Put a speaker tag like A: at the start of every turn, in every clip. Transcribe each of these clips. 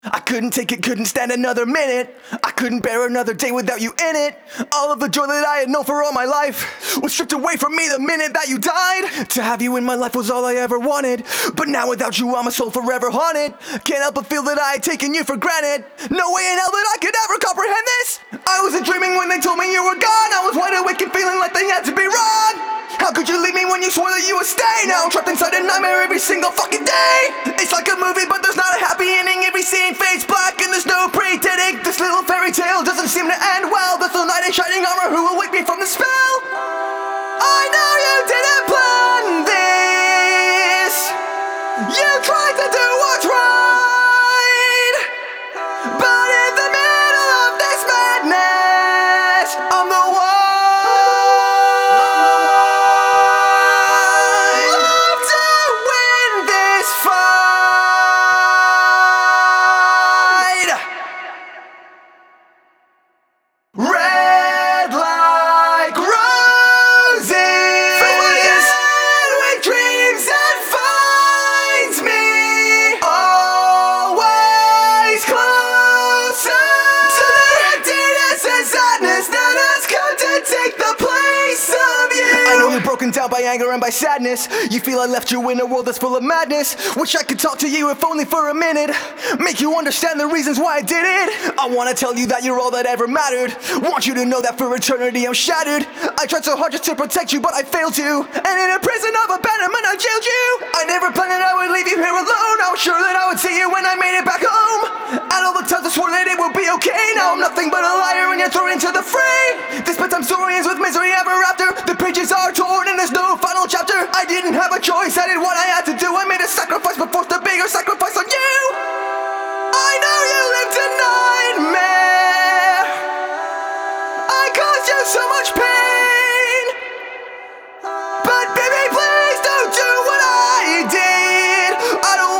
A: I couldn't take it, couldn't stand another minute. I couldn't bear another day without you in it. All of the joy that I had known for all my life was stripped away from me the minute that you died. To have you in my life was all I ever wanted, but now without you I'm a soul forever haunted. Can't help but feel that I had taken you for granted. No way in hell that I could ever comprehend this. I wasn't dreaming when they told me you were gone. I was wide awake and feeling like they had to be wrong. How could you leave me when you swore that you would stay? Now I'm trapped inside a nightmare every single fucking day. It's like a movie but there's not a happy ending. Every scene fades black and there's no pretending. This little fairy tale doesn't seem to end well. There's no knight in shining armor who will wake me from the spell. I know you didn't plan this. You tried to do what's right, but in the middle of this madness I'm the one. Red like roses, with dreams that finds me always closer to the emptiness and sadness that has come to take the place of you. I know you're broken down by anger and by sadness. You feel I left you in a world that's full of madness. Wish I could talk to you if only for a minute, make you understand the reasons why I did it. I wanna tell you that you're all that ever mattered. Want you to know that for eternity I'm shattered. I tried so hard just to protect you but I failed to, and in a prison of abandonment I jailed you. I never planned that I would leave you here alone. I was sure that I would see you when I made it back home. And all the times I swore that it would be okay. Now I'm nothing but a liar and you're thrown into the fray. This bedtime story ends with misery ever after. The pages are torn and there's no final chapter. I didn't have a choice, I did what I had to do. I made a sacrifice but forced a bigger sacrifice on you. I know you lived a nightmare. I caused you so much pain, but baby please don't do what I did. I don't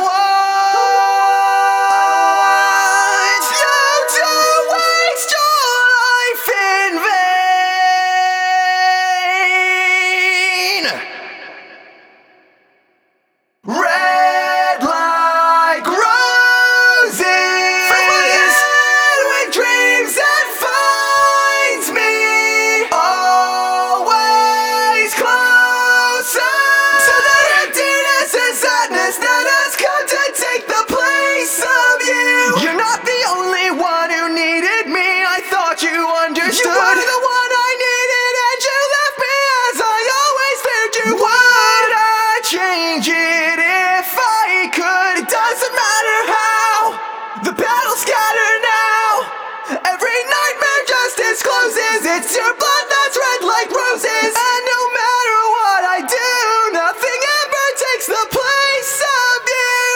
A: want you to waste your life in vain. Red like roses, with dreams that finds me always closer to the emptiness and sadness that has come to take the place of you. You're not the only one who needed me. I thought you understood. You were the one I needed and you left me as I always feared you would. I change it if I could. It doesn't matter how. The battle's scattered now. Every nightmare just discloses it's your blood that's red like roses. And no matter what I do, nothing ever takes the place of you.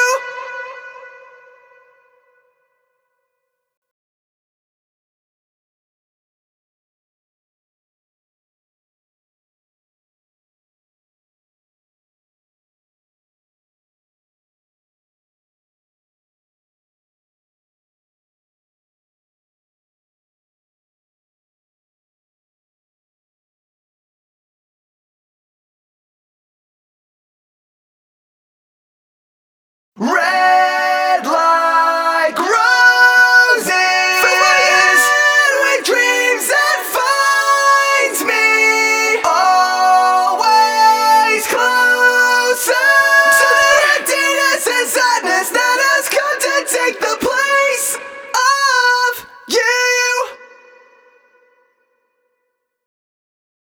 A: Red